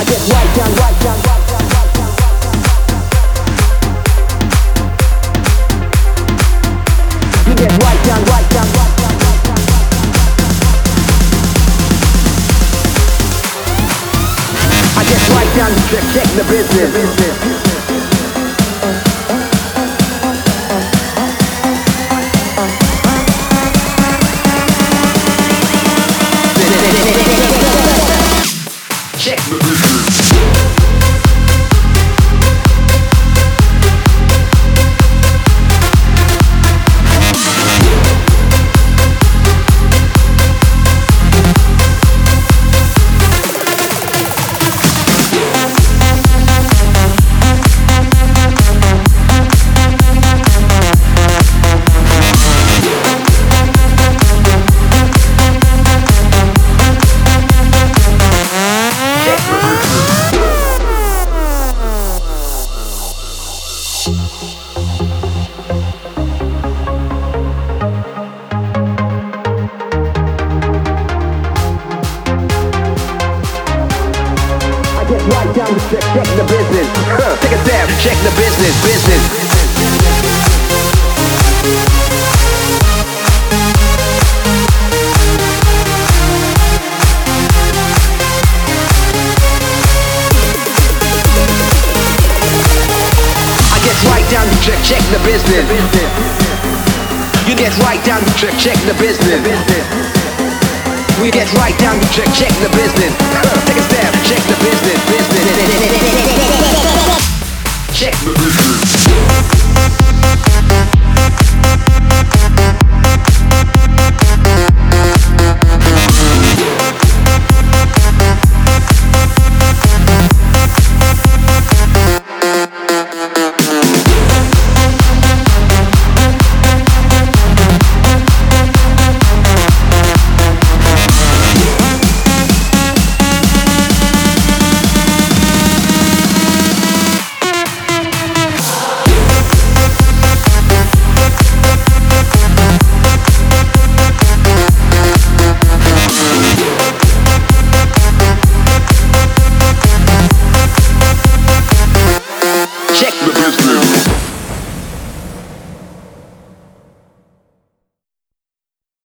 get right down, right down, right down, right down, right down. You get right down, right down, right down, right down, right down. I get right down to check the business. Check the business. Right down to check the business. Take a step, check the business. I get right down to check the business. You get right down to check the business. We get right down to check the business.